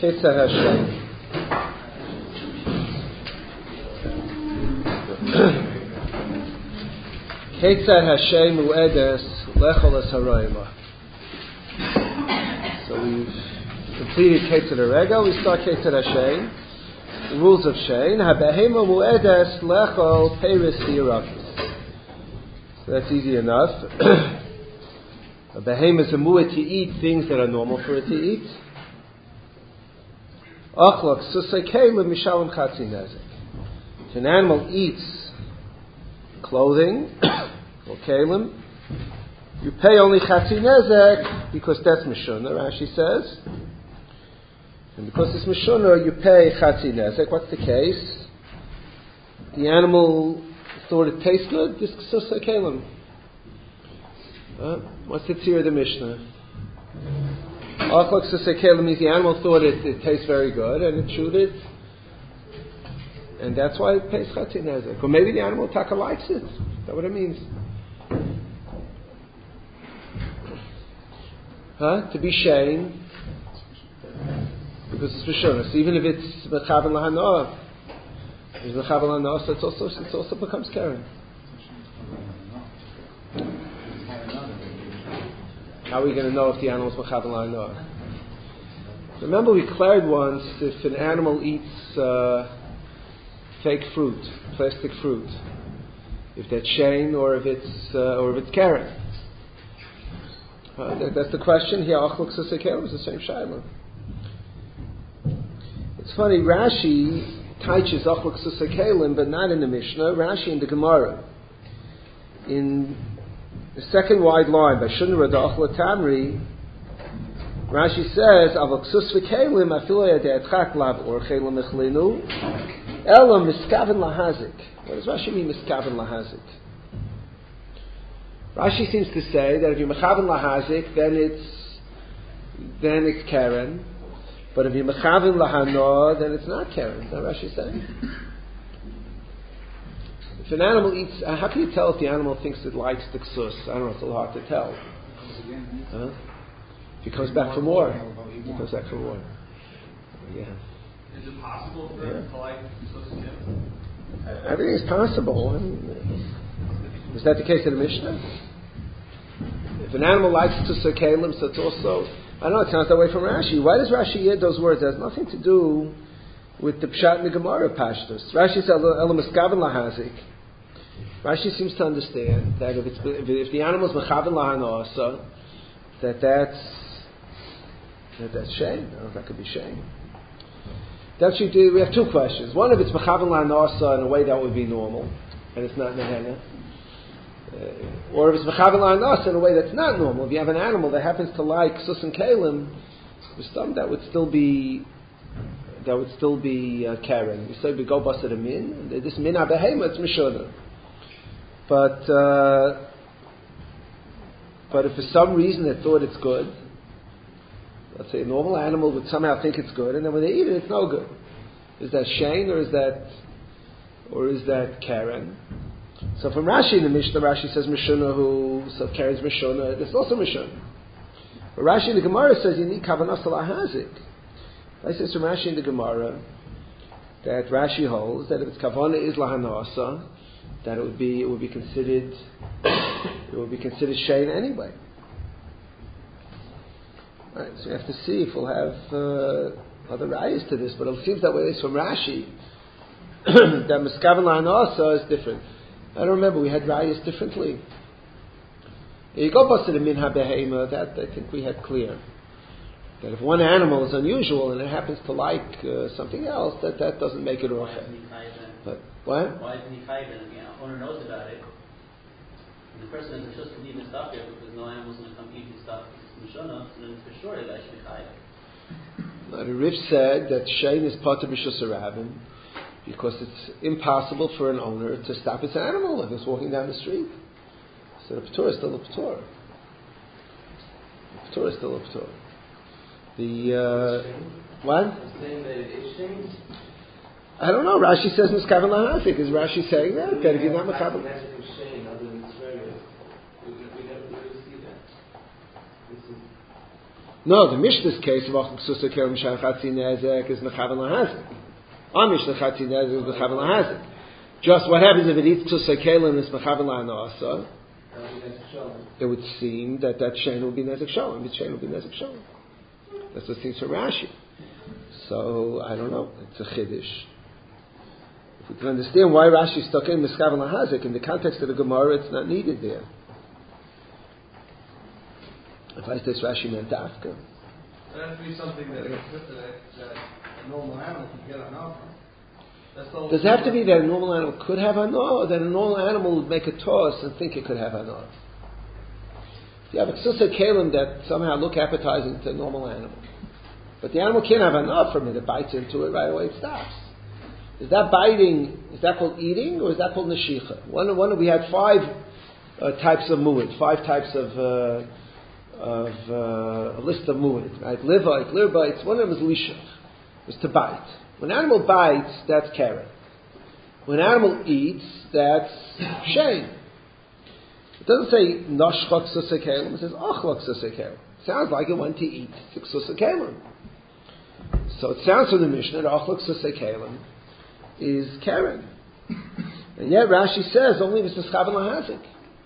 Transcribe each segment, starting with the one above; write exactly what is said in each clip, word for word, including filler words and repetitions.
Ketzah Hashem. Ketzah Hashem u'edes lechol es harayma. So we've completed Ketzah Harega. We start Ketzah Hashem. The rules of Shein. Habehema u'edes lechol peris v'yirakim. So that's easy enough. A behemoth is a mu'ah to eat things that are normal for it to eat. Achlok susay kelim mishalom chatzi nezek. If an animal eats clothing or kelim, you pay only chatzi nezek because that's mishuna. Rashi says, and because it's mishuna, you pay chatzi nezek. What's the case? The animal thought it tastes good. This susay kelim. Uh, what's the tzir of the Mishnah? Achlok susay kelim means the animal thought it, it tastes very good and it chewed it, and that's why it pays chatzi nezek. Or maybe the animal taka likes it. Is that what it means? Huh? To be shein because it's mishuna. So even if it's mechaven lahana, it's mechaven lahana, so it's also it also becomes keren. How are we going to know if the animal is mechaven lahana? Remember, we declared once if an animal eats uh, fake fruit, plastic fruit, if that's shein or if it's uh, or if it's keren. Uh, that, that's the question here. Achlok susay kelim is the same shayla. It's funny. Rashi teaches achlok susay kelim, but not in the Mishnah. Rashi in the Gemara, in the second wide line by Shunra Da'achla Tamri, Rashi says, "Avoksus v'kelim afilu yade'atchak lav or chelim echlinu, elam miskaven lahazik." What does Rashi mean, miskaven lahazik? Rashi seems to say that if you're mechaven lahazik, then it's then it's keren, but if you're mechaven lahana, then it's not keren. Is that what Rashi saying? If an animal eats, uh, how can you tell if the animal thinks it likes the ksus? I don't know, it's a little hard to tell. Huh? If he comes back for more, he comes back for more. Yeah. Is it possible for yeah. him to like ksus again? Everything is possible. I mean, is that the case in the Mishnah? If an animal likes susay kelim, so it's also, I don't know, it sounds that way from Rashi. Why does Rashi add those words? It has nothing to do with the Pshat and the Gemara Pashtus. Rashi says, Elam miskaven lahazik. Rashi seems to understand that if, it's, if, if the animal is mechaven lahana asa, that that's that that's shame. I don't know if that could be shame. That's you do. We have two questions. One, if it's mechaven lahana asa in a way that would be normal, and it's not nehena, uh, or if it's mechaven lahana asa in a way that's not normal. If you have an animal that happens to like sus and kelim, that would still be that would still be uh, keren. You say we go based a min. This min abehema, it's mishona. But uh, but if for some reason they thought it's good, let's say a normal animal would somehow think it's good, and then when they eat it, it's no good. Is that shein or is that or is that keren? So from Rashi in the Mishnah, Rashi says mishuna who so keren's mishuna. It's also mishuna. But Rashi in the Gemara says you need kavanah salahazik. I says from Rashi in the Gemara that Rashi holds that if its kavanah is lahanasa, that it would be it would be considered it would be considered shein anyway. Right, so we have to see if we'll have uh, other rayas to this, but it seems that way. It's from Rashi that miskaven lahanasa is different. I don't remember we had rayas differently. You go back to the minha behema that I think we had clear. That if one animal is unusual and it happens to like uh, something else, that that doesn't make it roche. But what? Why isn't he chayven? The owner knows about it. And the person is just to leave his stuff here because no animal's going to come eat his stuff. It's mishona, so then for sure that should be chayven. Now, the Rif said that shein is part of b'shus harabim because it's impossible for an owner to stop his animal if it's walking down the street. So the p'tur is still a p'tur. The p'tur is still a p'tur. The uh, what? I don't know. Rashi says miskaven lahazik. Is Rashi saying that? That if you're not mechaven, No, the Mishnah's case of Achal Ksusa Kelim Shar Chatzi Nezek is Mechavan Lahazik. Amish the Chatzi Nezek is Mechavan Lahazik. Just what happens if it eats Ksusa Kelim is Mechavan Lahanasa? It would seem that that Shein will be Nezek Shalom. The Shein will be Nezek Shalom. That's what seems from Rashi. So, I don't know. It's a Chiddush. If we can understand why Rashi stuck in Mechavan Lahazik, in the context of the Gemara, it's not needed there. If I say Rashi meant Dafka. It has to be something that, that, that a normal animal can get on offer. Does it have to be that a normal animal could have anah, or that a normal animal would make a toss and think it could have anah? You have a ksusa kalim that somehow look appetizing to a normal animal. But the animal can't have anah from it. It bites into it, right away it stops. Is that biting, is that called eating, or is that called neshicha? One, one, we had five uh, types of mu'id, five types of... Uh, of uh, a list of mu'id, right? Livite, lirbites, one of them is lishach, is to bite. When an animal bites, that's keren. When an animal eats, that's shein. It doesn't say nashchak susakelim, it says achlak susakelim. It sounds like it went to eat susakelim. So it sounds from the Mishnah that achlak susakelim is keren. And yet Rashi says only if it's chavan lahazik.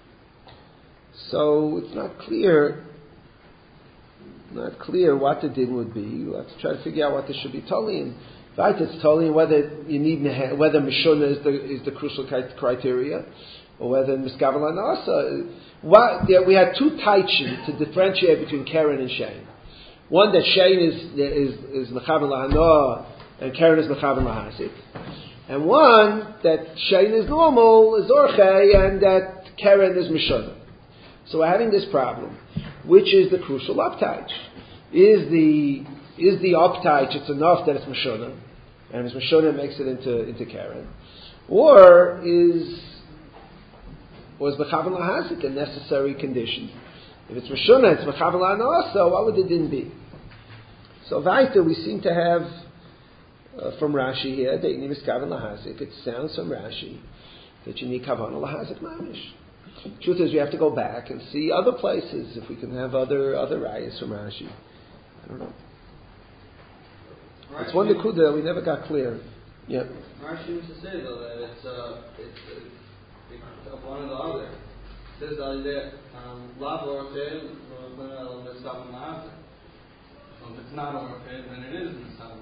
So it's not clear Not clear what the din would be. We'll have to try to figure out what this should be totally in. Right, it's totally whether you need whether mishuna is the is the crucial criteria, or whether miskavel anasa. What yeah, we had two taichin to differentiate between keren and shein. One that shein is is is mechavel lahana and keren is mechavel lahasik, and one that shein is normal is orchei and that keren is mishuna. So we're having this problem. Which is the crucial uptaich? Is the is the uptaich it's enough that it's mashona, and if it's mashona it makes it into into keren, or is was mechavan lahazik a necessary condition? If it's mashona, it's mechavan lahanasa. So what would the din be? So weiter we seem to have uh, from Rashi here that you need mechavan lahazik. It sounds from Rashi that you need kavanah lahazik mamish. Truth is, we have to go back and see other places if we can have other other rayas from Rashi. I don't know. Rashi, it's one nekuda we never got clear. Yeah. Rashi used to say though that it's uh, it's, it's, it's one or the other. It says that lav orchid stop in the So if it's not orchid, then it is in the stop in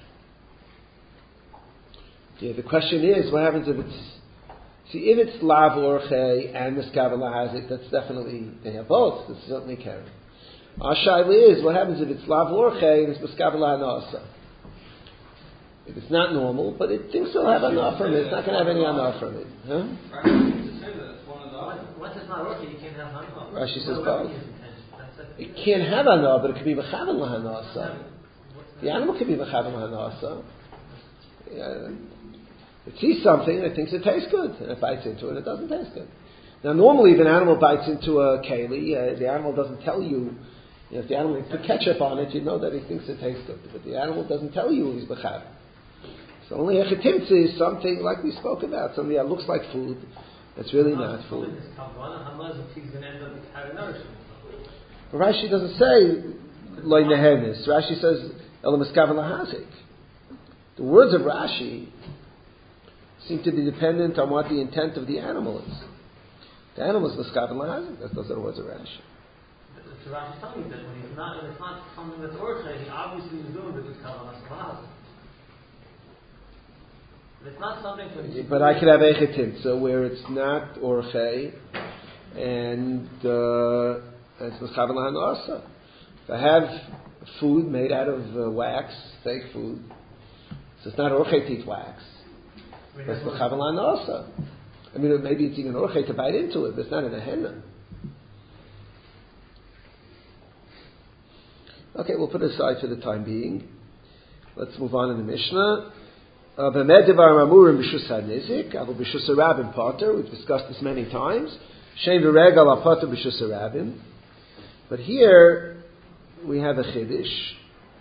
the Yeah. The question is, what happens if it's See, if it's lav orchei and miskav lahazik, that's definitely, they have both, that's certainly keren. Our shaila is, what happens if it's lav orchei and it's miskav lahanasa? If it's not normal, but it thinks it'll have enough from it, it's not going to have any enough from it. Huh? Once it's not orchei, you can't have enough. Rashi says both. It can't have enough, but it could be mechav lahanasa. The animal could be mechav lahanasa. Yeah. It sees something and it thinks it tastes good, and it bites into it, and it doesn't taste good. Now, normally, if an animal bites into a keli, uh, the animal doesn't tell you. You know, if the animal put ketchup on it, you know that he thinks it tastes good, but the animal doesn't tell you he's bechav. So only a chetimtze is something like we spoke about, something that looks like food, that's really not food. But Rashi doesn't say loy nehenis. Rashi says elam eskaven lahazik. The words of Rashi seem to be dependent on what the intent of the animal is. The animal is l'skav and lahazik. Those are the words of Rashi. So Rashi's telling you that when he's not, when it's not something that's orchei, he obviously is doing the l'skav and lahazik. It's not something for. But I could have echetim, so where it's not orchei and uh, it's l'skav and lahanasa. If I have food made out of uh, wax, fake food, so it's not orchei to eat wax. That's the Chavalan also. I mean, maybe it's even orchei to bite into it, but it's not in a henna. Okay, we'll put it aside for the time being. Let's move on in the Mishnah. B'med devar mamurim b'shus ha'nezik, avu b'shus ha'rabim pater. We've discussed this many times. Shein v'regal ha'pater b'shus ha'rabim. But here we have a chiddush.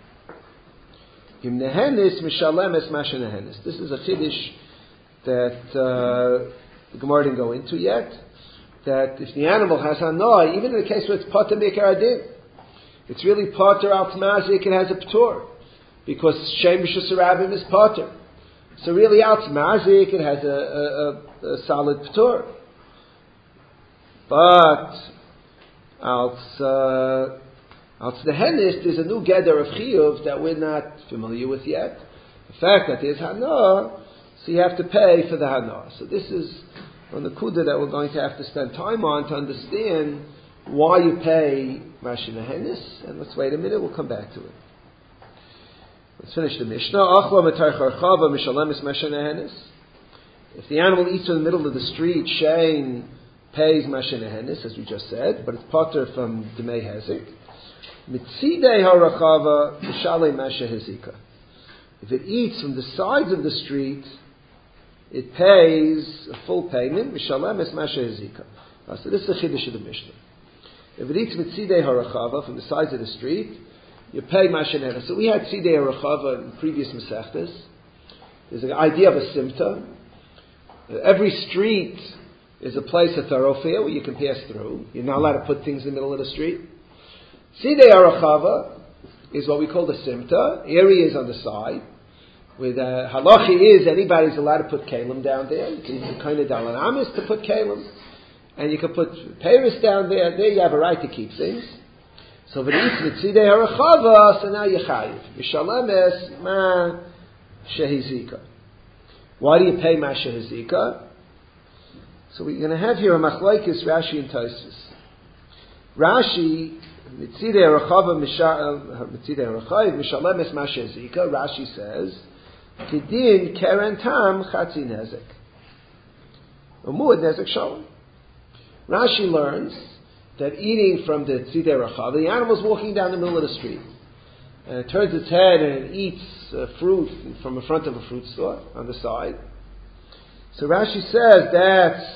Im nehenis mishalemes masha nehenis. This is a chiddush that uh, the Gemara didn't go into yet, that if the animal has hanoi, even in the case where it's pater mikar adin, It's really Potter al Tmazik, it has a P'tur. Because Shem Rishus Harabim is Potter. So really al Tmazik, it has a, a, a, a solid P'tur. But al Tznehenis, there's a new Geder of Chiyuv that we're not familiar with yet. The fact that there's Hana, so you have to pay for the Hana. So this is on the Kuda that we're going to have to spend time on to understand why you pay Mashinahenis. And let's wait a minute, we'll come back to it. Let's finish the Mishnah. Achla Matar Charchava Mishalemis Mashinahenis. If the animal eats in the middle of the street, Shane pays Mashinahenis, as we just said, but it's Potter from Demei Hezik. Mitzidei harachava mishalei masha hezika. If it eats from the sides of the street, it pays a full payment. Mishalem es masha hezika. So this is the chiddush of the Mishnah. If it eats mitzidei harachava from the sides of the street, you pay masha hezika. So we had tzidei harachava in previous mesechtes. There's an idea of a simta. Every street is a place, a thoroughfare where you can pass through. You're not allowed to put things in the middle of the street. Sidei Arachava is what we call the Simta. Areas on the side. Where the halachi is, anybody's allowed to put kalim down there. You can use kind of dalan amis to put kalim. And you can put Paris down there. There you have a right to keep things. So if it eats Sidei Arachava, so now you chayiv. Yishalemes ma shehizika. Why do you pay ma shehizika? So we're going to have here a machlokes Rashi and Tosfos. Rashi, Mitzidei Arachava Mitzidei Arachav Mishalemes Masha Zika. Rashi says, Kedin Keren Tam Chatzi Nezek. Umud Nezek Shalom. Rashi learns that eating from the Tzidei Arachava, the animal's walking down the middle of the street, and it turns its head and it eats uh, fruit from the front of a fruit store on the side. So Rashi says that's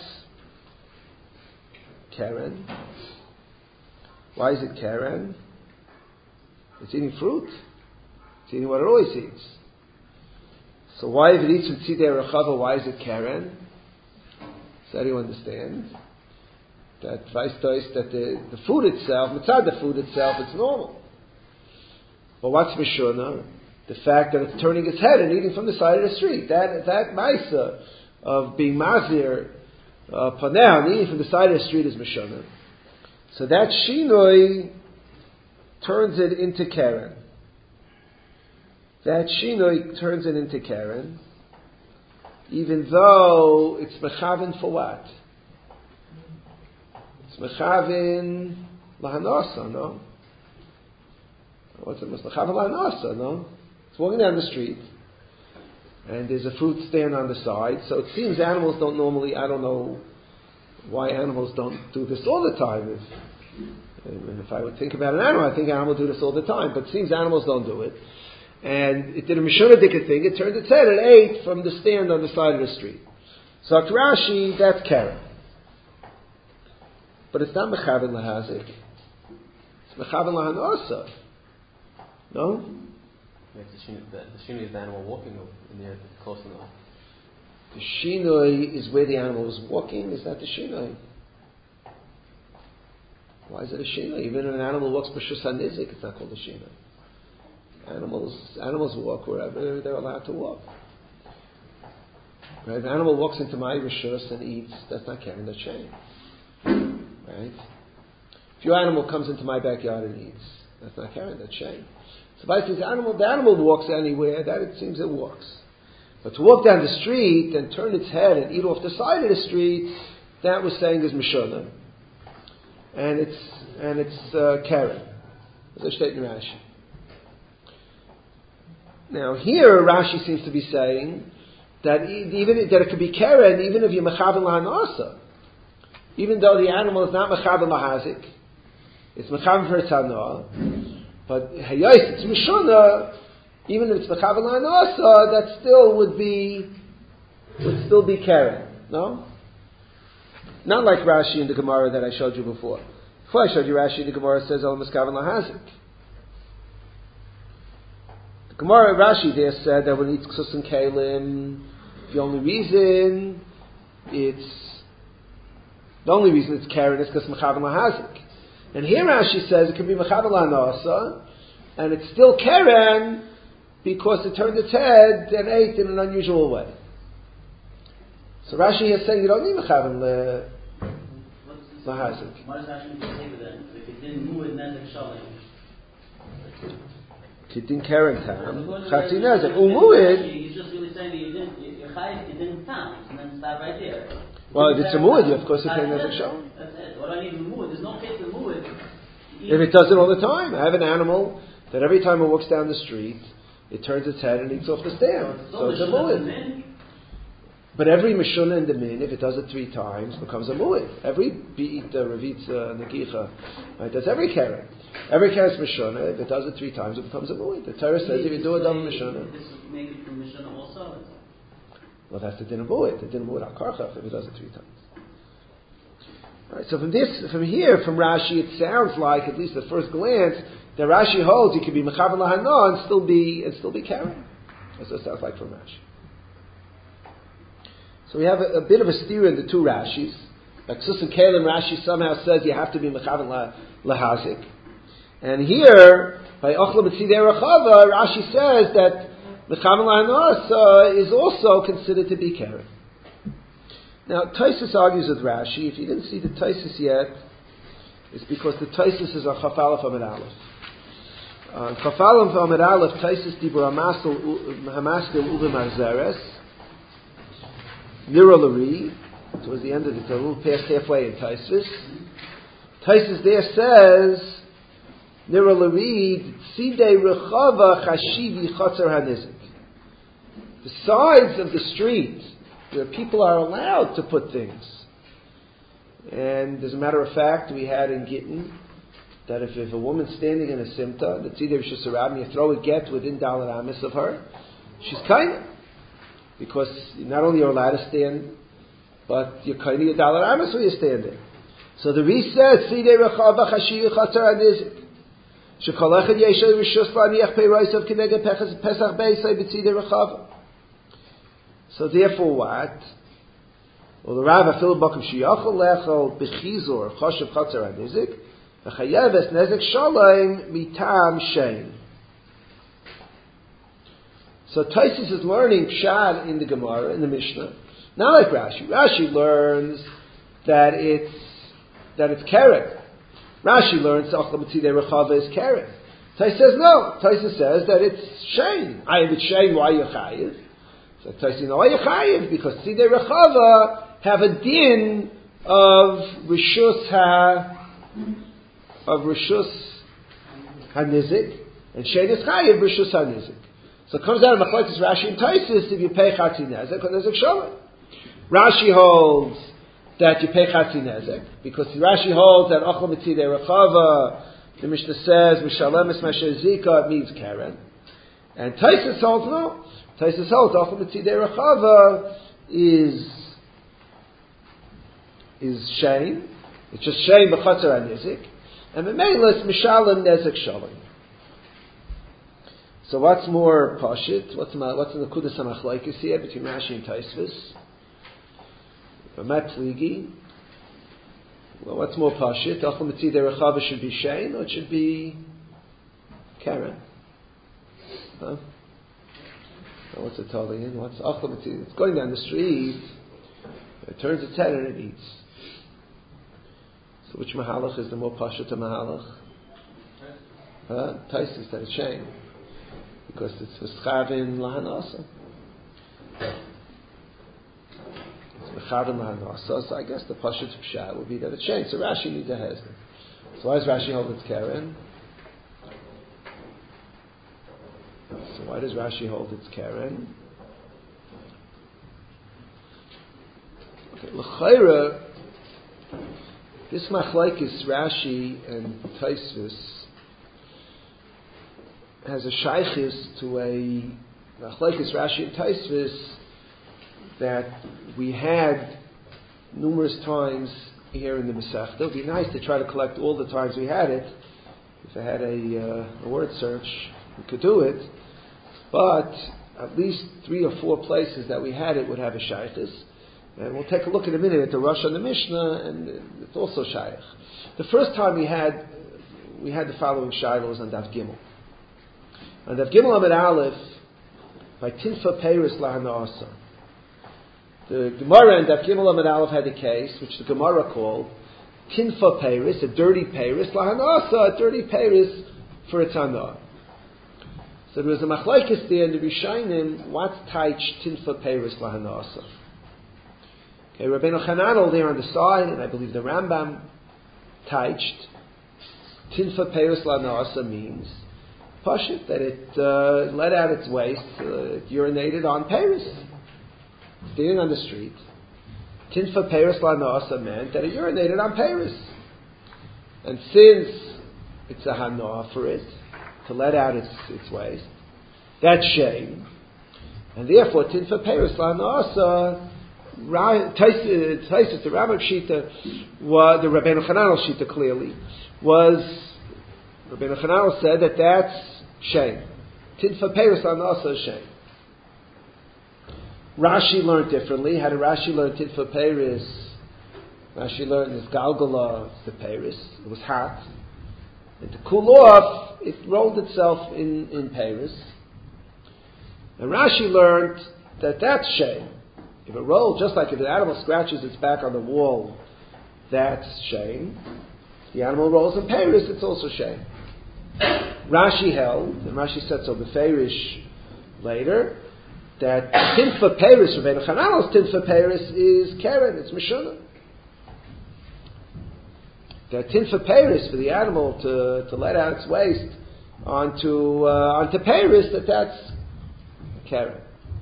Keren. Why is it Keren? It's eating fruit. It's eating what it always eats. So why, if it eats from Tzidei Arachava, why is it Keren? So how do you understand? That Vaistais, that the, the food itself, mitzad the food itself, it's normal. But what's Mishuna? The fact that it's turning its head and eating from the side of the street. That that Maisa of being Mazir, uh, Paneh, and eating from the side of the street is Mishuna. So that Shinoi turns it into Keren. That Shinoi turns it into Keren, even though it's Mechavin for what? It's Mechavin Lahanasa, no? What's it? Mechavin Lahanasa, no? It's walking down the street, and there's a fruit stand on the side, so it seems animals don't normally, I don't know why animals don't do this all the time. If, and if I would think about an animal, I think animals do this all the time, but it seems animals don't do it. And it did a Mishuna Dika thing, it turned its head and ate from the stand on the side of the street. So Rashi, that's Keren. But it's not Mechavin Lahazik. It's Mechavin Lahanasa. No? Yeah, the Shinoi is the animal walking in the air close enough. The Shinoi is where the animal is walking. Is that the Shinoi? Why is it a Shinoi? Even if an animal walks B'Shus HaNizik, it's not called a Shinoi. Animals, animals walk wherever they're allowed to walk. Right? If an animal walks into my Rishus and eats, that's not carrying the chain. Right? If your animal comes into my backyard and eats, that's not carrying the chain. So if I think the animal, the animal walks anywhere, that it seems it walks. But to walk down the street and turn its head and eat off the side of the street, that was saying is Mishuna. And it's and it's uh, Keren. As I state in Rashi. Now here Rashi seems to be saying that even that it could be Keren even if you're Mechavin Lahanasa. Even though the animal is not Mechavin Lahazik, it's Mechavin for its Hana. But Hayos, it's Mishuna. Even if it's Mechavin Lahanasa, that still would be would still be Keren. No? Not like Rashi in the Gemara that I showed you before. Before I showed you Rashi, the Gemara says El Mechavin Lahazik. The Gemara Rashi there said that when it eats Ksus and Kalim, the only reason it's the only reason it's Keren is because Mechavin Lahazik. And here Rashi says it can be mechaber la'anasa, and it's still keren because it turned its head and ate in an unusual way. So Rashi is saying you don't need mechaber lahazik. What does Rashi say with that? If it didn't move it, nezek shalom. Kitin keren tam, chatzi nezek. Umuid. He's just really saying that you didn't, your chayv, it didn't count, and then stop right there. Well, if it's a muad, of course you pay nezek shalom. That's it. What do I need with muad? There's no case of muad. If it does it all the time, I have an animal that every time it walks down the street, it turns its head and eats off the stand. So, so it's a muad. But every mishuna in the min, if it does it three times, becomes a muad. Every be'ita, revitza, negicha, right? That's every keren. Every keren's mishuna, if it does it three times, it becomes a muad. The Torah says if you do a double mishuna. This make it from mishuna also? Well, that's the din of muad. The din of muad al-karchach if it does it three times. Right, so from this, from here, from Rashi, it sounds like, at least at first glance, that Rashi holds you can be mechaber lahana and still be and still be keren. That's what it sounds like from Rashi. So we have a, a bit of a steer in the two Rashis. Like Sus and Kalim, Rashi somehow says you have to be mechaber lahazik, and here by Ochla B'tzidei Rechava, Rashi says that mechaber lahana is also considered to be keren. Now, Taisus argues with Rashi. If you didn't see the Taisus yet, it's because the Taisus is on Chaf Aleph Amud Aleph. On Chaf Aleph Amud Aleph, Taisus Dibur Hamaskil Ube Marzeres, Nira Lari, towards the end of the Torah, a little past halfway in Taisus. Taisus there says, Nira Lari, Tzidei Rechava Chashivi Chotzer Hanizik. The sides of the street where people are allowed to put things. And as a matter of fact, we had in Gittin that if, if a woman's standing in a simta, the tzidei rishus harabim, you throw a get within dalet amis of her, she's kind, because not only are you allowed to stand, but you're kind of your dalet amis when you're standing. So the Ri says, tzidei rechava chashiv chatzar anizik. Shekol echad yeshay rishus la'aniach peiroisav kineged pesach beisay b'tzidei rechava. So therefore, what? Well, the Rav Afil Bakum Shiyachol Lechol Bechizor Choshev Chatzar Hanizik V'Chayeves Nezek Shalom Mitam Shein. So Taisus is learning Pshad in the Gemara in the Mishnah, not like Rashi. Rashi learns that it's that it's keren. Rashi learns Ochla B'tzidei Rechava is keren. Taisus says no. Taisus says that it's shein. I have it shein. Why you chayiv? So Taisus no, why you chayiv? Because Tzidei Rechava have a din of rishus ha of rishus hanizik, and shein is chayiv rishus hanizik. So it comes out of Machlokes Rashi and Taisus if you pay chatzi nezek or nezek shalom. Rashi holds that you pay chatzi nezek because Rashi holds that ochel mitzidei rechava. The Mishnah says mishalem es masher zika, it means keren, and Taisus holds no. Taisus holds ochel mitzidei rechava is is shein. It's just shein b'chatzar hanizik, and memeilas mishalem nezek shalom. So what's more pashit? What's my, what's in the Kudas HaMachlokes here between Rashi and Taisvis? Matt Pligi. Well, what's more pashit? Ochel mitzidei rechava should be shein, or it should be keren? Huh? Well, what's it telling you? What's ochel mitzidei? It's going down the street. It turns its head and it eats. So which mahalach is the more pashit to mahalach? Huh? Taisvis that it's shein. Because it's Meschavin Lahanasa. It's Meschavin Lahanasa, so I guess the Pashut Pshat would be that it's changed. So Rashi needs a husband. So why does Rashi hold it's keren? So why does Rashi hold it's keren? Okay, L'chaira, this Machlokes Rashi and Taisvis has a shaykhis to a Machlokes Rashi and Taisvis that we had numerous times here in the Masechta. It would be nice to try to collect all the times we had it. If I had a, uh, a word search, we could do it. But at least three or four places that we had it would have a shaykhis. And we'll take a look in a minute at the Rosh and the Mishnah, and it's also Shaykh. The first time we had we had the following Shaila was on Daf Gimel. On Daf Gimel Amid Aleph, by Tinfa Peiris Lahana Asa. The Gemara in Daf Gimel Amid Aleph had a case which the Gemara called Tinfa Peiris, a dirty Peiris, Lahana Asa, a dirty Peiris for a Tanah. So there was a machlokes there in the Rishonim, what's taich Tinfa Peiris Lahana Asa? Okay, Rabbeinu Chananel there on the side, and I believe the Rambam taiched Tinfa Peiris Lahana Asa means Pashut, that it uh, let out its waste, uh, it urinated on Peiris, standing on the street. Tinfa Peiris Lahana Asa meant that it urinated on Peiris. And since it's a hana for it, to let out its, its waste, that's shame. And therefore, Tinfa Peiris Lahana Asa, Taisus, the Rambam Shita, was, the Rabbeinu Chananel Shita clearly, was, Rabbeinu Chananel said that that's shame. Tinfa Peiris Lahana Asa is shame. Rashi learned differently. How did Rashi learn Tinfa Peiris? Rashi learned this Galgala, the Peiris. It was hot. And to cool off, it rolled itself in, in Peiris. And Rashi learned that that's shame. If it rolled, just like if an animal scratches its back on the wall, that's shame. The animal rolls in Peiris, it's also shame. Rashi held, and Rashi said so beferish later, that Tinfa Peiris, Rabbeinu Chananel's Tinfa Peiris is Keren, it's Mishunah. That Tinfa Peiris for the animal to, to let out its waste onto uh, onto Peiris, that that's Keren.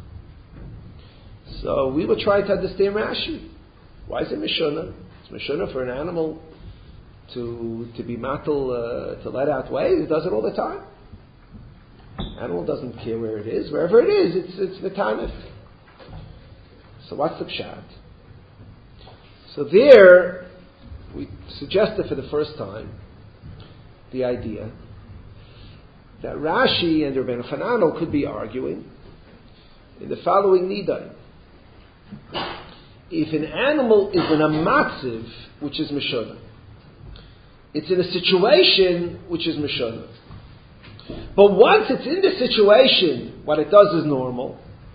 So we were trying to understand Rashi. Why is it Mishunah? It's Mishunah for an animal to to be matal, uh, to let out waste. It does it all the time. Animal doesn't care where it is. Wherever it is, it's it's V'tanif. So what's the pshat? So there, we suggested for the first time the idea that Rashi and Rabbeinu Chananel could be arguing in the following nidai. If an animal is in a matziv, which is Mishunah, it's in a situation which is Mishunah. But once it's in the situation, what it does is normal.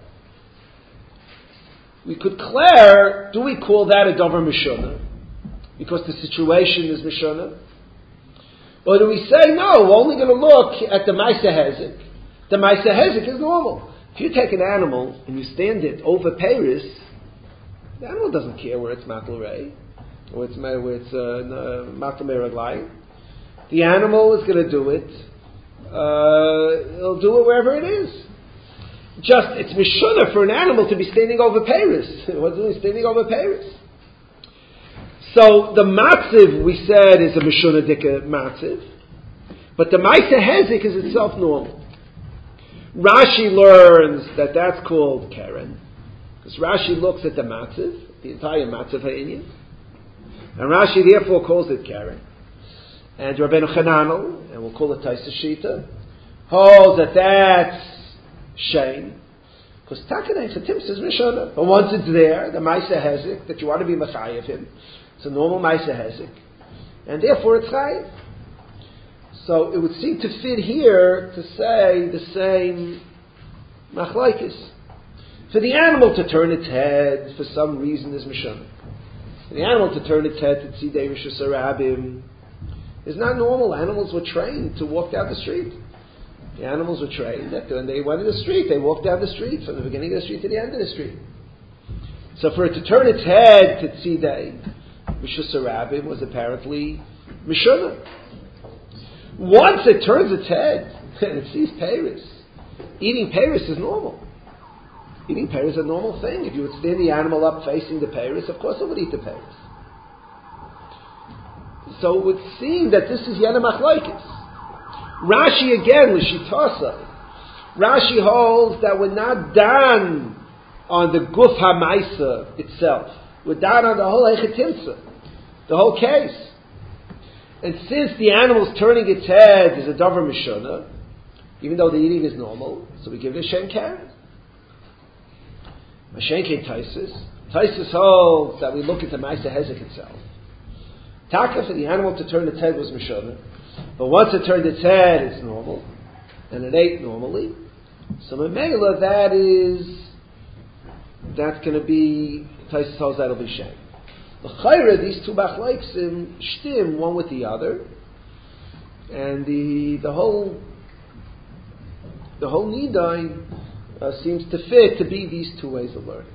We could declare, do we call that a davar Mishunah? Because the situation is Mishunah? Or do we say, no, we're only going to look at the Maisa Hezek. The Maisa Hezek is normal. If you take an animal and you stand it over Peiris, the animal doesn't care where it's Matal Rei, or it's, where it's uh, Matal Meraglai. The animal is going to do it. Uh, it'll do it wherever it is. Just, it's Mishunah for an animal to be standing over Peiris. What's it standing over Peiris? So the matziv, we said, is a Mishunah Dika matziv. But the Maisa Hezek is itself normal. Rashi learns that that's called Keren. Because Rashi looks at the matziv, the entire matziv ha'inyan. And Rashi therefore calls it Keren. And Rabbeinu Chananel, and we'll call it Taisus Shita, holds that that's shame. Because Takanei Chatim says Mishunah. But once it's there, the Maisa Hezek, that you want to be Machayev him, it's a normal Maisa Hezek. And therefore it's Chayev. So it would seem to fit here to say the same Machlaikis. For the animal to turn its head for some reason is Mishunah. For the animal to turn its head to Tzidei Rishus Harabim is not normal. Animals were trained to walk down the street. The animals were trained that when they went in the street, they walked down the street from the beginning of the street to the end of the street. So for it to turn its head to Tzidei Rishus Harabim was apparently Mishunah. Once it turns its head and it sees Peiris, eating Peiris is normal. Eating Peiris is a normal thing. If you would stand the animal up facing the Peiris, of course it would eat the Peiris. So it would seem that this is Yana Machlaikis. Rashi again, L'shitasa. Rashi holds that we're not done on the Guf HaMaisa itself. We're done on the whole Eichetimsa, the whole case. And since the animal's turning its head is a davar Mishunah, even though the eating is normal, so we give it a Shen Karen. A Shen Karen Taisis. Taisus holds that we look at the Maisa Hezek itself. Taka, for the animal to turn its head was Mishonah, but once it turned its head, it's normal, and it ate normally. So Memela, that is, that's going to be, Taisus holds that'll be shame. The Chayra, these two Machloksim shtim one with the other, and the the whole the whole Nidai uh, seems to fit to be these two ways of learning.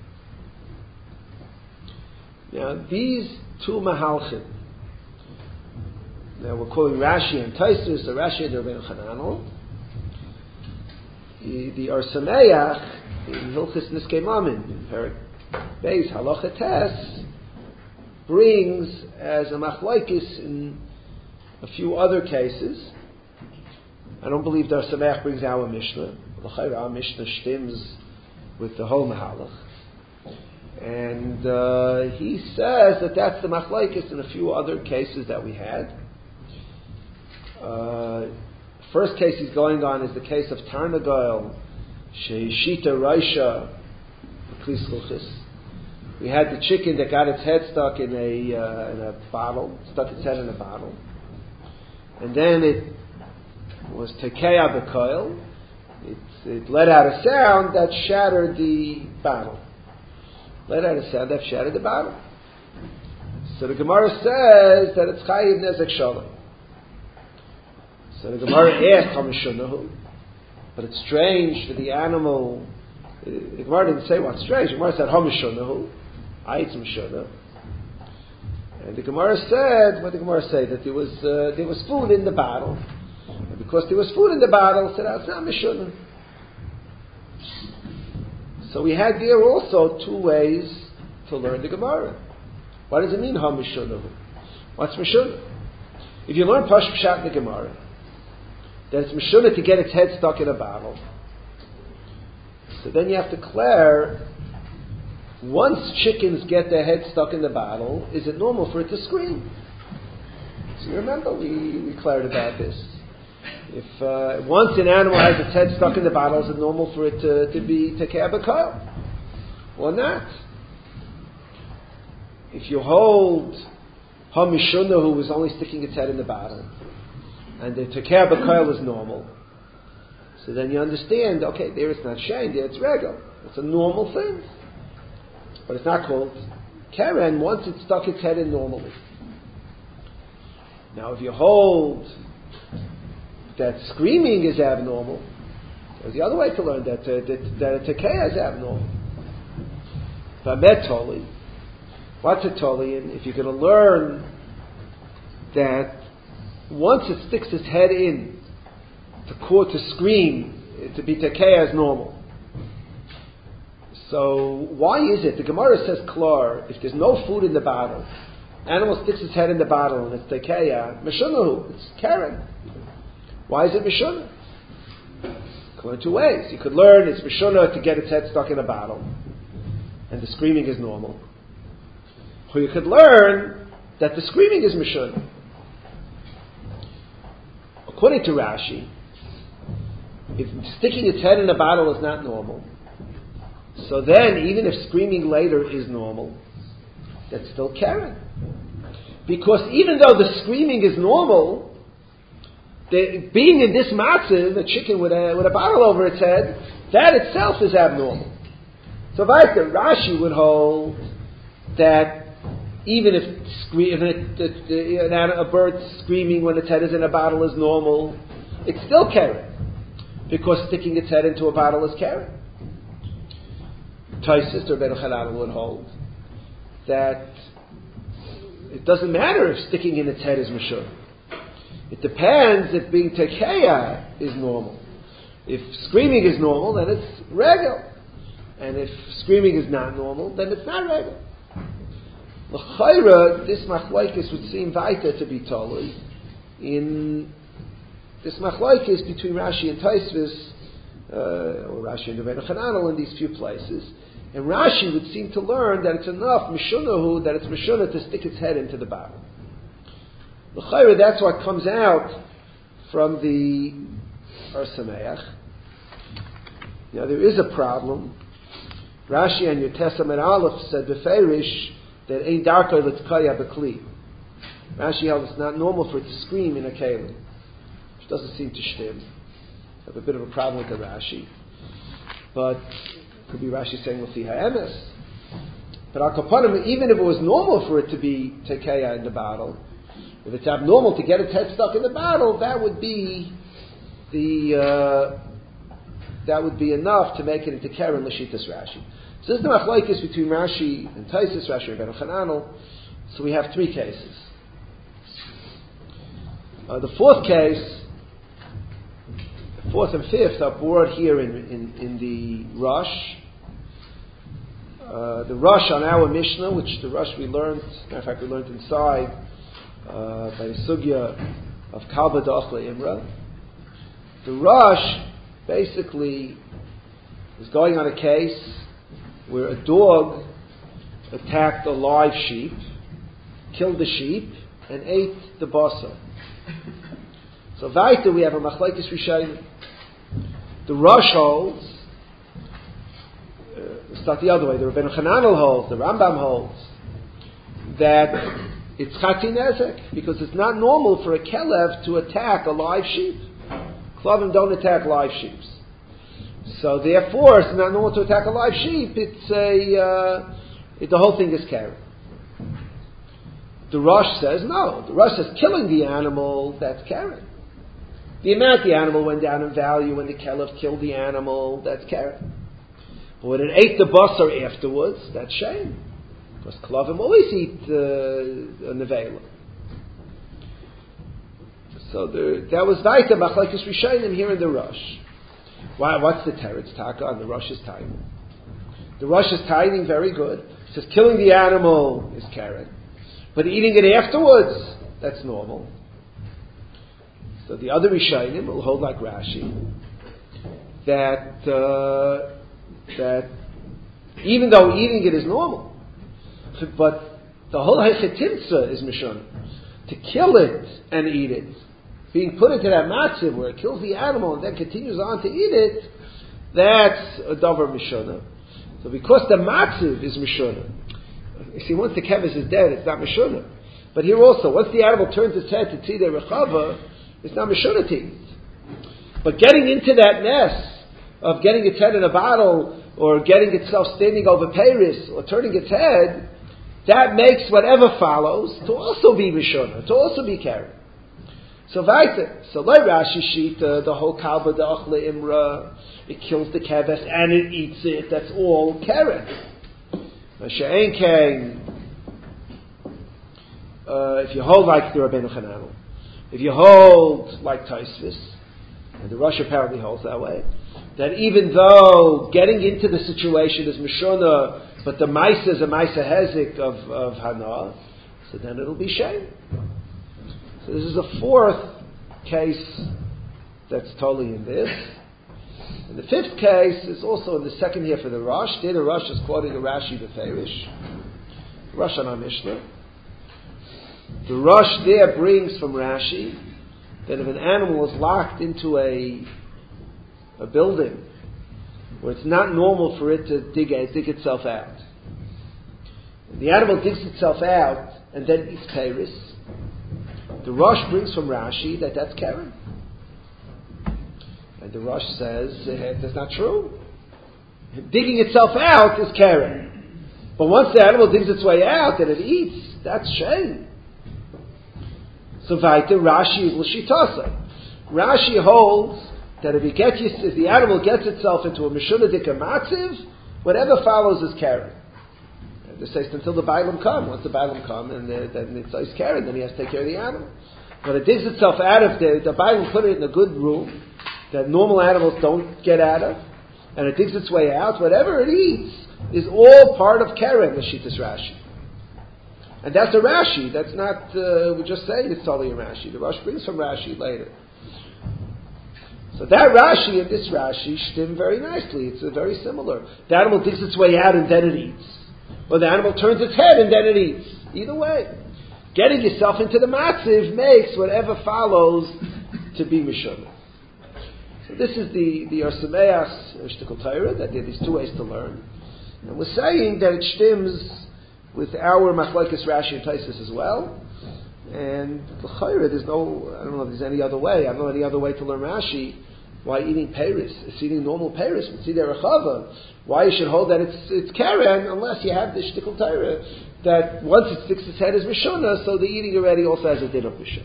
Now, these two Mahalchim, now we're calling Rashi and Taisus, or Rashi and Rabbeinu Chananel. The, the Or Sameach in Hilchis Niskei Mamin, in Perik Beis Halacha Tes, brings as a machlokes in a few other cases. I don't believe the Or Sameach brings our Mishnah. Our Mishnah stims with the whole Mahalach. And uh, he says that that's the machlokes in a few other cases that we had. Uh, first case he's going on is the case of Tarnagoil, Sheishita Raisha, Klis Luchis. We had the chicken that got its head stuck in a uh, in a bottle, stuck its head in a bottle, and then it was Tekeya B'Koil. It, it let out a sound that shattered the bottle. Let out a sound that shattered the bottle. So the Gemara says that it's Chayiv Nezek Shalom. So the Gemara asked Hamishunahu, but it's strange for the animal. The Gemara didn't say what's strange. The Gemara said Hamishunahu, Ayitz Mishunah. And the Gemara said, what did the Gemara say? That there was uh, there was food in the bottle. And because there was food in the bottle, said that's not Mishunah. So we had there also two ways to learn the Gemara. What does it mean, Hamishunahu? What's Mishunah? If you learn Pash Pshat in the Gemara, then it's Mishunah to get its head stuck in a bottle. So then you have to declare, once chickens get their head stuck in the bottle, is it normal for it to scream? So you remember we, we declared about this. If uh, once an animal has its head stuck in the bottle, is it normal for it to, to be Tekeya B'Koil? Or not? If you hold Hamishunah, who was only sticking its head in the bottle, and the Tekeya B'Koil is normal, so then you understand, okay, there it's not shame, there it's regal. It's a normal thing. But it's not called Keren once it stuck its head in normally. Now if you hold that screaming is abnormal, there's the other way to learn that, uh, that, that a Tekeya is abnormal. Vamet Toli. What's a Toli? And if you're going to learn that once it sticks its head in to call to scream, to be Tekeya is normal. So why is it? The Gemara says klar, if there's no food in the bottle, animal sticks its head in the bottle and it's Tekeya, Mishunahu, it's Karen. Why is it Mishunah? You can learn two ways. You could learn it's Mishunah to get its head stuck in a bottle, and the screaming is normal. Or you could learn that the screaming is Mishunah. According to Rashi, if sticking its head in a bottle is not normal, so then even if screaming later is normal, that's still Karen. Because even though the screaming is normal, the, being in this matziv, a chicken with a with a bottle over its head, that itself is abnormal. So like the Rashi would hold that even if, scre- if it, it, it, a bird screaming when its head is in a bottle is normal, it's still Karen. Because sticking its head into a bottle is Karen. Taisus or Rabbeinu Chananel would hold that it doesn't matter if sticking in its head is Mishunah. It depends if being Tekeya is normal. If screaming is normal, then it's regal. And if screaming is not normal, then it's not regal. L'chayra, this machlokes would seem vaita to be totally in this machlokes between Rashi and Tosfos, uh, or Rashi and Rabbeinu Chananel in these few places. And Rashi would seem to learn that it's enough Mishunahu, that it's Mishunah to stick its head into the bottle. L'chayra, that's what comes out from the Or Sameach. Now there is a problem Rashi and your Testament Aleph said beferish that ein darkei l'tkaya b'kli. Rashi held it's not normal for it to scream in a kelim, which doesn't seem to shtim. I have a bit of a problem with the Rashi, but it could be Rashi saying l'fi ha'emes. But al kapanim, even if it was normal for it to be tekeya in the battle, if it's abnormal to get its head stuck in the battle, that would be the uh, that would be enough to make it into keren l'shitas Rashi. So this is the machlokes between Rashi and Taisus, Rashi and Ben Chananel. So we have three cases. Uh, the fourth case, the fourth and fifth, are brought here in in, in the Rush. Uh, the Rush on our Mishnah, which the Rush we learned, matter of fact, we learned inside uh, by the sugya of Kalba Da'achle Imra. The Rush basically is going on a case where a dog attacked a live sheep, killed the sheep, and ate the basa. So weiter we have a machlokes rishonim. The Rush holds, uh, let's start the other way, the Rabbeinu Chananel holds, the Rambam holds, that it's chati nezek, because it's not normal for a kelev to attack a live sheep. Klavim don't attack live sheep. So therefore, it's not normal to attack a live sheep. It's a uh, it, the whole thing is keren. The Rosh says no. The Rosh says killing the animal, that's keren. The amount the animal went down in value when the kelev killed the animal, that's keren. But when it ate the basar afterwards, that's shame, because klavim always eat uh, a nevela. So the, that was weiter machlokes rishonim here in the Rosh. Why, what's the teretz taka on the Rosh's timing? The Rosh is timing very good. It says killing the animal is keren, but eating it afterwards, that's normal. So the other rishonim will hold like Rashi that uh, that even though eating it is normal, but the whole hechetimtza is mishon, to kill it and eat it. Being put into that matziv where it kills the animal and then continues on to eat it, that's a davar mishona. So because the matziv is mishona, you see, once the kevis is dead, it's not mishona. But here also, once the animal turns its head to tzidei rechava, it's not mishona to eat. But getting into that mess of getting its head in a bottle or getting itself standing over Paris or turning its head, that makes whatever follows to also be mishona, to also be keren. So weiter. So like Rashi Shita, the whole Kalba Da'achle Imra, it kills the keves and it eats it. That's all keren. She'ein kein. If you hold like the Rabbeinu Chananel, if you hold like Taisvis, and the Rosh apparently holds that way, that even though getting into the situation is mishona, but the Maisa is a Maisa Hezik of, of Hana, so then it'll be shame. So this is a fourth case that's totally in this. And the fifth case is also in the second here for the Rosh. There the Rosh is quoting the Rashi the Ferish. Rosh on our Mishnah. The Rosh there brings from Rashi that if an animal is locked into a a building where it's not normal for it to dig, dig itself out, and the animal digs itself out and then eats Paris, the Rosh brings from Rashi that that's keren. And the Rosh says eh, that's not true. Digging itself out is keren. But once the animal digs its way out and it eats, that's shame. So weiter, Rashi is l'shitasa. Rashi holds that if, he gets, if the animal gets itself into a mishunadika matziv, whatever follows is keren. They say until the Bailam come. Once the Bailam come, and the, then it's ice keren, then he has to take care of the animal. But it digs itself out of the the Bailam put it in a good room that normal animals don't get out of, and it digs its way out. Whatever it eats is all part of keren, the Shittas Rashi. And that's a Rashi. That's not uh, we're just saying it's totally a Rashi. The Rosh brings from Rashi later. So that Rashi and this Rashi shtim very nicely. It's uh, very similar. The animal digs its way out and then it eats. Or the animal turns its head and then it eats. Either way. Getting yourself into the matziv makes whatever follows to be mishonah. So this is the, the Arsameas Shtikol Torah, that there are these two ways to learn. And we're saying that it stems with our Machlekes Rashi and Taisus as well. And l'chayra, there's no, I don't know if there's any other way. I don't know any other way to learn Rashi. Why eating Paris? It's eating normal Paris. It's eating Rechava. Why you should hold that it's it's Karen unless you have the Shtikul Torah that once it sticks its head as Rishona, so the eating already also has a din of Rishon.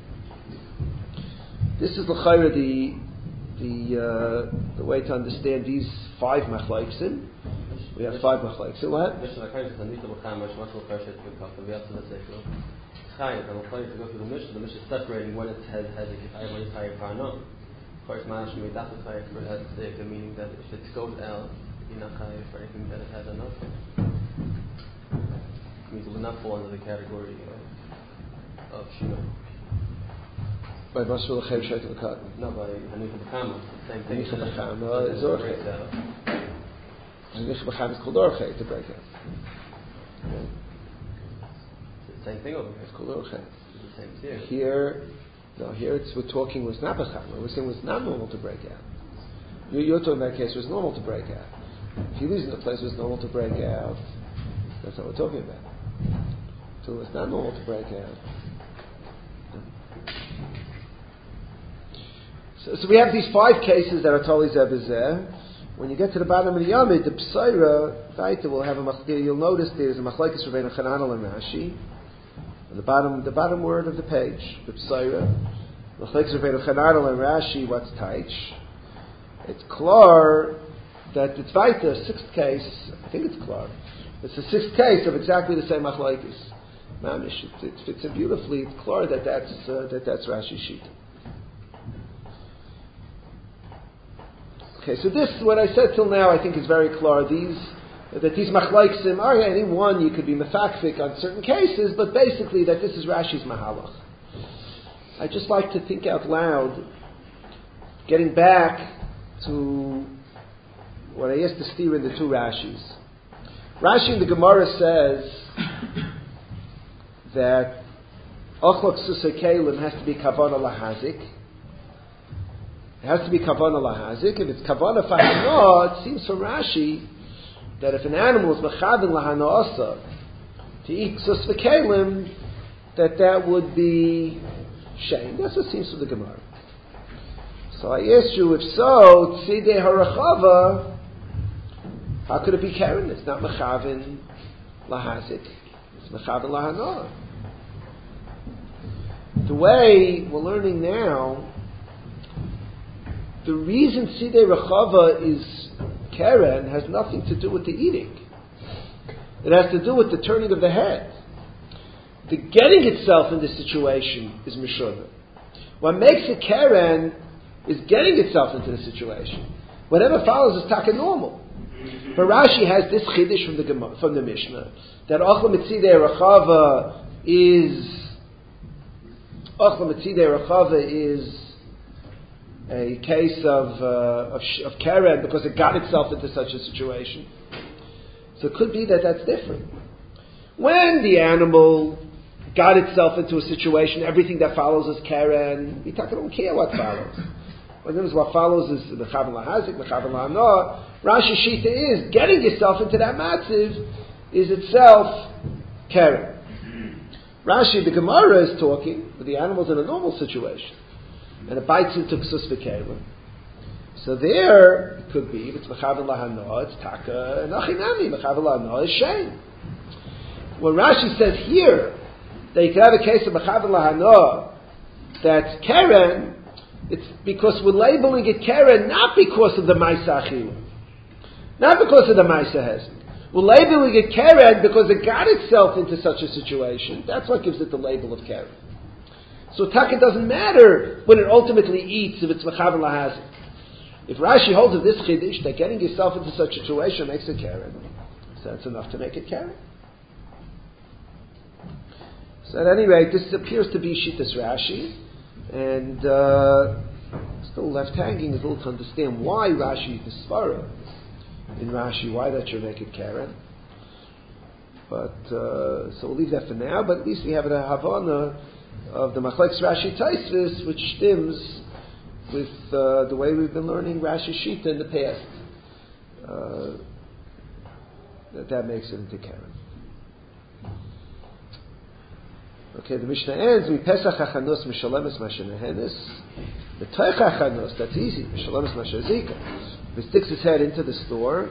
This is l'chayra the the uh, the way to understand these five machloksim. We have five machloksim. What? The Mishnah is separating when it has has a kifayim, when it's higher parno. Of course, Ma'ash made that chayiv for has the meaning that if it goes out, you're not chayiv for anything that it has enough. It means it would not fall under the category of of shino. By Basra L'Chev Shait L'Kat. No, by Hanukkah B'Chama. Same thing. Hanukkah B'Chama is Orchet. Hanukkah B'Chama is called Orchet to break out. Okay. Same thing over here. It's called Orchet. It's the same here. Here, no, here it's we're talking was not B'Chama. We're saying it was not normal to break out. You're, you're talking about a case where it's normal to break out. If you lose in a place where it's normal to break out, that's what we're talking about. So it's not normal to break out. So, so we have these five cases that are totally zebizeh. When you get to the bottom of the Yamid, the Psaira, Taita will have a machzir. You'll notice there's a machlekes Rabbeinu Chananel and Rashi. On the bottom, the bottom word of the page, the Psaira. Machlekes Rabbeinu Chananel and Rashi, what's Taich? It's klar that it's Vaita, sixth case, I think it's klar. It's the sixth case of exactly the same machlekes. Mamish, it, it fits in beautifully. It's klar that that's, uh, that that's Rashi sheet. Okay, so this, what I said till now, I think is very clear. These, that these machloksim are any one, you could be mefakfik on certain cases, but basically that this is Rashi's mahalach. I just like to think out loud, getting back to what I used to steer in the two Rashis. Rashi in the Gemara says that ochlok susay kelim has to be kavana lahazik. It has to be kavana lahazik. If it's kavana fahana, it seems from Rashi that if an animal is mechavin lahanaasa to eat sus v'kelim, that that would be shame. That's what seems from the Gemara. So I asked you, if so, tzidei harachava, how could it be Karen? It's not mechavin lahazik. It's mechavin lahana. The way we're learning now, the reason Sidei Rechava is Keren has nothing to do with the eating. It has to do with the turning of the head. The getting itself in this situation is Mishonah. What makes it Keren is getting itself into the situation. Whatever follows is taka normal. But Rashi has this chiddush from the Gemara, from the Mishnah, that Ochla Mitzidei Rechava is Ochla Mitzidei Rechava is a case of uh, of, of Keren because it got itself into such a situation. So it could be that that's different. When the animal got itself into a situation, everything that follows is Keren. We don't care what follows. What follows is Mechavin Lahazik, Mechavin Lahana. Rashi Shita is getting yourself into that matziv is itself Keren. Rashi, the Gemara, is talking, but the animal's in a normal situation. And it bites into Ksus V'Kelim. So there, it could be, if it's Mechavin Lahana, it's Taka, and Achinami, Mechavin Lahana is shame. When Rashi says here, that you could have a case of Mechavin Lahana, that's Keren, it's because we're labeling it Keren not because of the Maisa Achilu. Not because of the Maisa Hezek. We're labeling it Keren because it got itself into such a situation. That's what gives it the label of Keren. So taka doesn't matter when it ultimately eats if it's Mechavin Lahazik. If Rashi holds of this chiddush that getting yourself into such a situation makes it Keren, so that's enough to make it Keren. So at any rate, this appears to be Shittas Rashi, and uh, still left hanging is a little to understand why Rashi is Svara in Rashi, why that should make it Keren. But uh, so we'll leave that for now. But at least we have a Havana of the Machlekes Rashi Taisvis, which stems with uh, the way we've been learning Rashi Shita in the past. Uh, that that makes it into Keren. Okay, the Mishnah ends, Mi Pesach HaChanus Mishalemes Mashenehenis. The Teich HaChanus, that's easy, Mishalemes Mashezika. He sticks his head into the store.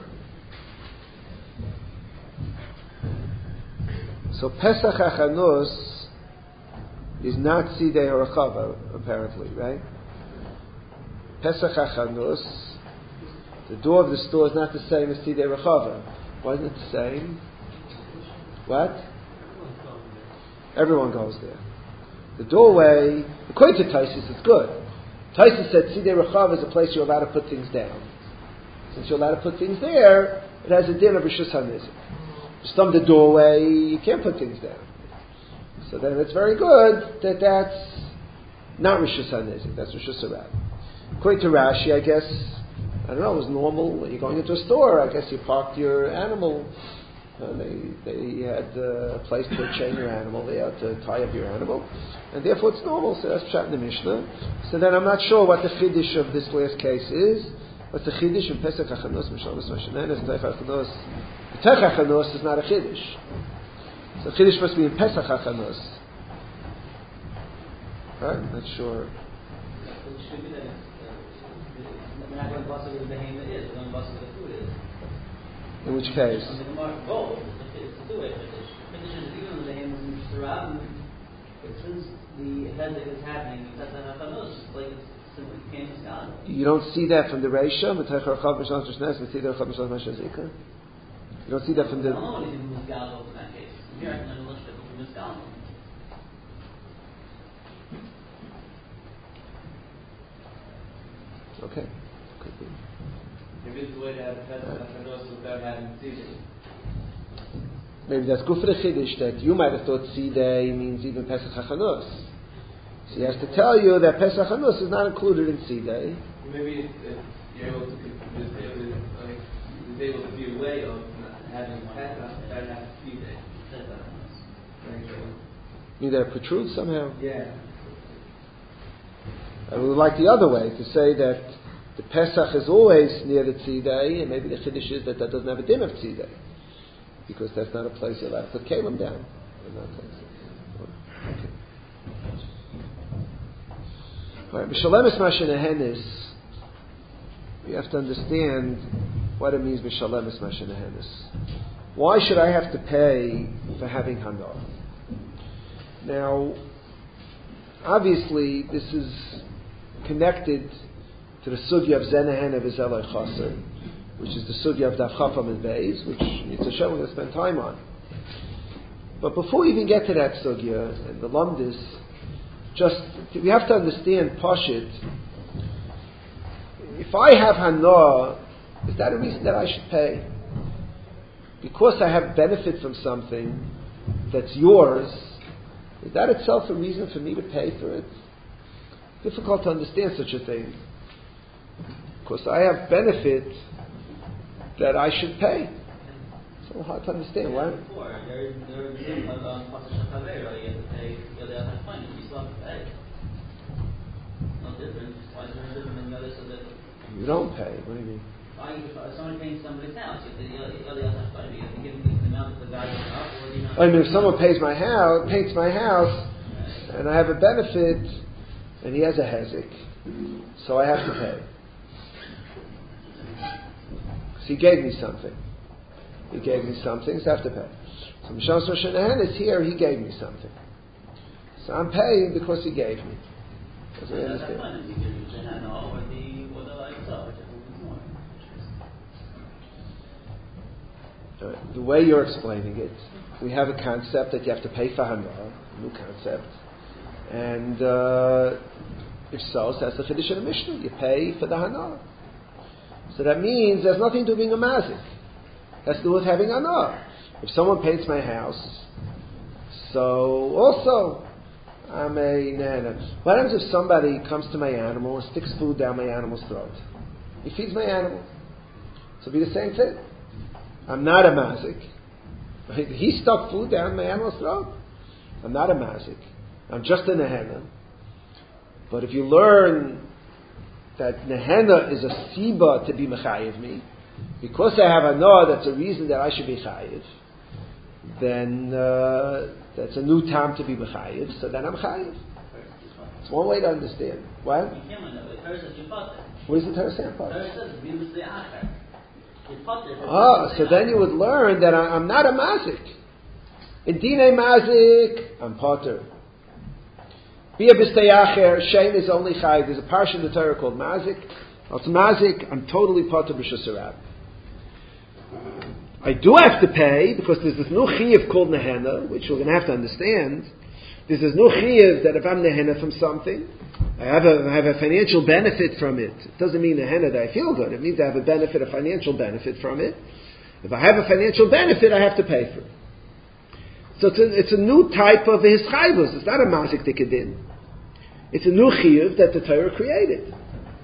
So Pesach HaChanus is not Sidei Horachava, apparently, right? Pesach HaChanus, the door of the store is not the same as Sidei Horachava. Why isn't it the same? What? Everyone goes there. The doorway, according to Taisus, it's good. Taisus said Sidei Horachava is a place you're allowed to put things down. Since you're allowed to put things there, it has a din of Rishus HaNizik. Just on the doorway, you can't put things down. So then it's very good that that's not Rishus HaNizik, that's Rishus HaRab. According to Rashi, I guess, I don't know, it was normal when you're going into a store, I guess you parked your animal, uh, they, they had uh, a place to chain your animal, they had to tie up your animal, and therefore it's normal, so that's Pshat in the Mishnah. So then I'm not sure what the Chiddush of this last case is. What's the Chiddush in Pesach HaChanus, Mishalemes Mashenehenis, Teich HaChanus? The Teich HaChanus is not a Chiddush. So Chiddush must be in Pesach HaChanus. Right? I'm not sure. It should be that it's, uh, we're not going to bust it with the behemoth is, we're going to bust it with the food is. In which case? On the Gemara, both. It's a two-way Chiddush. Chiddush is even on the behemoth and Shirab, but since the hezek is happening, it's Pesach HaChanus, it's like it's simply can't be scaled. You don't see that from the Reisha, you don't see that from the... I don't know anything from Misgaldo in that case. Here I can understand it from Misgaldo. Okay. Could be. Maybe it's the way to have Pesach HaChanus without having Sidei. Maybe that's good for the Chiddush that you might have thought Sidei means even Pesach HaChanus. So he has to tell you that Pesach HaChanus is not included in Sidei. Maybe it's, uh, you're able to, it's able to, like, it's able to be a way of not having Pesach without having Sidei. Mean that it protrudes somehow? Yeah. I would like the other way, to say that the Pesach is always near the Tzidei, and maybe the Chiddush is that that doesn't have a din of Tzidei, because that's not a place you're allowed to put Kalim down. In that place. Okay. All right, Mishalemes Mashenehenis, we have to understand what it means, Mishalemes Mashenehenis. Why should I have to pay for having Hana? Now, obviously, this is connected to the sugya of Zenehen of Izelai Chaser, which is the sugya of Daf Chafam and Beis, which Yitzhak Hashem we're going to spend time on. But before we even get to that sugya and the Lumdis, just we have to understand Pashit. If I have Hana, is that a reason that I should pay? Because I have benefit from something that's yours, is that itself a reason for me to pay for it? Difficult to understand such a thing. Because I have benefit that I should pay. It's a little hard to understand. Why? You don't pay. What do you mean? Someone pays somebody's house. I mean, if someone pays my house, paints my house, and I have a benefit, and he has a hezek, so I have to pay. Because he gave me something. He gave me something, so I have to pay. So Mishalemes Mashenehenis is here, he gave me something. So I'm paying because he gave me. Does he understand? The way you're explaining it, we have a concept that you have to pay for Hana, a new concept. And uh, if so, so that's the Chiddush of the Mishnah. You pay for the Hana. So that means there's nothing to do with being a mazik. It has to do with having Hana. If someone paints my house, so also I'm a nana. What happens if somebody comes to my animal and sticks food down my animal's throat? He feeds my animal. So it'll be the same thing. I'm not a mazik. He stuck food down my animal's throat. I'm not a mazik. I'm just a nehena. But if you learn that nehena is a siba to be mechayiv me, because I have a no, that's a reason that I should be chayiv, then uh, that's a new time to be mechayiv, so then I'm chayiv. It's one way to understand. What? What is the Torah saying? Ah, so then you would learn that I, I'm not a mazik. In dinei mazik, I'm potter. Bia b'steyacher, shein is only chayiv. There's a parsha in the Torah called mazik. It's mazik, I'm totally potter b'shus harab. I do have to pay, because there's this new chiyuv called nehena, which we're going to have to understand. There's this new chiyuv that if I'm nehena from something, I have a, I have a financial benefit from it. It doesn't mean nehena that I feel good. It means I have a benefit, a financial benefit from it. If I have a financial benefit, I have to pay for it. So it's a, it's a new type of hischayvus. It's not a mazik dikadin. It's a new chiyuv that the Torah created.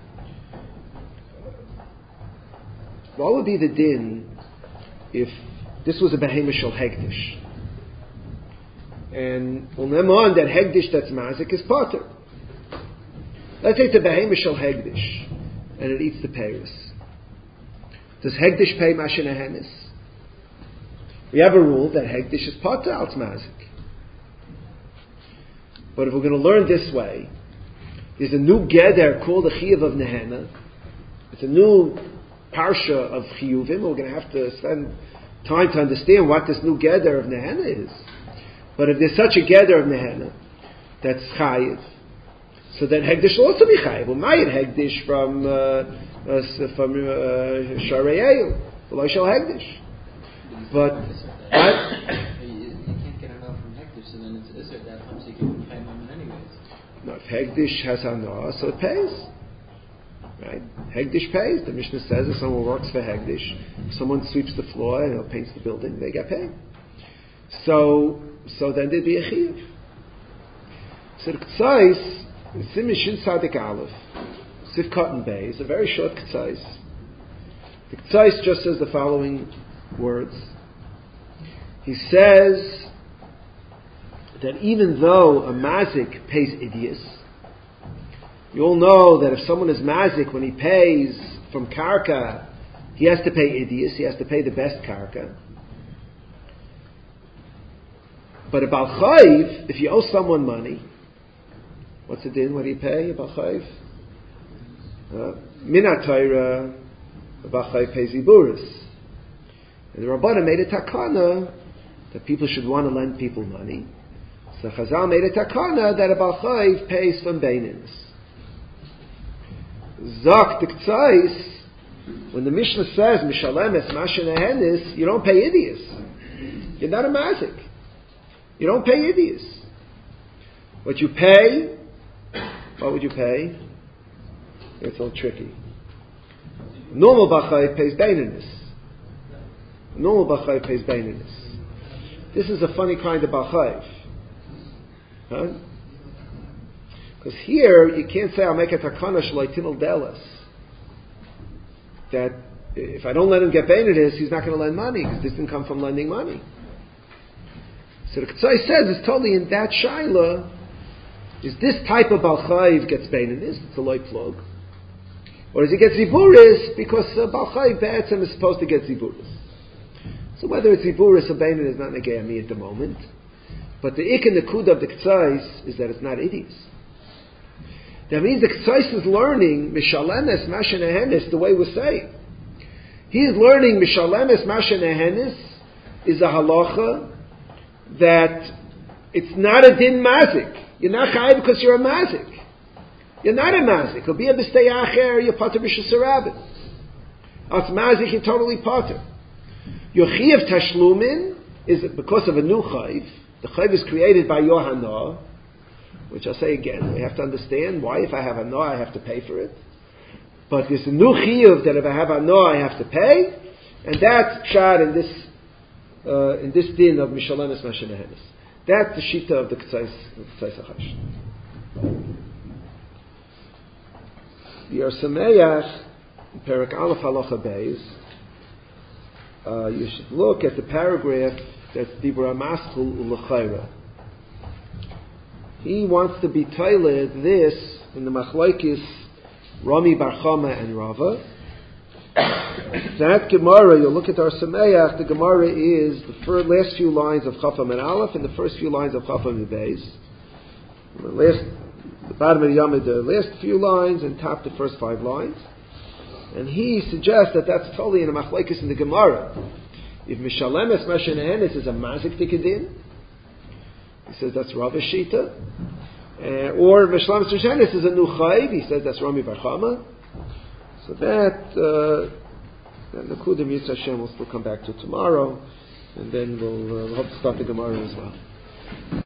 What would be the din if this was a behemoth shel hegdish? And on that hegdish that's mazik is potter. Let's say it's a behemoth shel hegdish, and it eats the peiros. Does hegdish pay mashenahenis? We have a rule that hegdish is potter al mazik. But if we're going to learn this way, there's a new geder called the chiyuv of nehena. It's a new parsha of chiyuvim. We're going to have to spend time to understand what this new geder of nehena is. But if there's such a gather of nehena that's chayiv, so then hegdish will also be chayiv. Well, mayit hegdish from uh, uh, from uh, Sharei Well, I shall hegdish. But what? You, you can't get enough from hegdish, so then it's iser that comes you can pay them anyways. No, if hegdish has hana, so it pays. Right? Hegdish pays. The Mishnah says if someone works for hegdish, if someone sweeps the floor and you know, paints the building, they get paid. So. So then there'd be a chiyuv. So the k'tzais, Simishin Sadik Aleph, Sif Cotton Bay, is a very short k'tzais. The k'tzais just says the following words. He says that even though a mazik pays idius, you all know that if someone is mazik, when he pays from karka, he has to pay idius, he has to pay the best karka. But a Baal Chayv, if you owe someone money, what's the din? What do you pay? A Baal Chayv? Minat Torah, a Baal Chayv pays Iburis. And the Rabbanah made a takana that people should want to lend people money. So Chazal made a takana that a Baal Chayv pays from Beinins. Zok the K'tzais, when the Mishnah says, Mishalemes Mashenahenis, you don't pay idios. You're not a mazik. You don't pay idios. What you pay, what would you pay? It's a little tricky. Normal bachai pays baininus. Normal bachai pays baininus. This is a funny kind of bachai. Huh? Because here, you can't say, I'll make a takana sh'loitinal delas. That if I don't let him get baininus, he's not going to lend money, because this didn't come from lending money. So the Ketzai says it's totally in that shaila. Is this type of Baal Chayv gets Beininus, it's a light plug, or does he get Ziburis because uh, Baal Chayv Be'etzem is supposed to get Ziburis? So whether it's Ziburis or Beininus is not negay me at the moment, but the ik and the kud of the Ketzai is that it's not idios. That means the Ketzai is learning Mishalemes Mashenahenis the way we're saying. He is learning Mishalemes Mashenahenis is a halacha that it's not a din mazik. You're not chayiv because you're a mazik. You're not a mazik. You'll be a b'stei acher, you're potter b'shus harabim. Als mazik, you're totally potter. Your chiyav tashlumin is because of a new chayiv. The chayiv is created by your hana, which I'll say again, we have to understand why if I have hana, I have to pay for it. But there's a new chiyav that if I have hana, I have to pay, and that's shad in this Uh, in this din of Mishalemes Mashenahenis. That's the shita of the Ketzais Achash. Yer Sameach, Perak Aleph Halacha Beis, uh, you should look at the paragraph that's Dibra Maskul U'Lechaira. He wants to be toiled this in the Machlaikis Rami Bar Chama and Rava, That Gemara, you'll look at our Sameach, the Gemara is the first, last few lines of Chafam and Aleph and the first few lines of Chafam and Beis. The last, the bottom of the Yamid, the last few lines, and top the first five lines. And he suggests that that's totally in a machlekes in the Gemara. If Mishalemes Mashenehenes is a mazik tikadin, he says that's Rav Shita. Uh, or Mishalemes Mashenehenes is a nuchayv, he says that's Rami Bar Chama. So that, uh, the Kudim Yitz Hashem will still come back to tomorrow, and then we'll, uh, we'll hope to start the Gemara as well.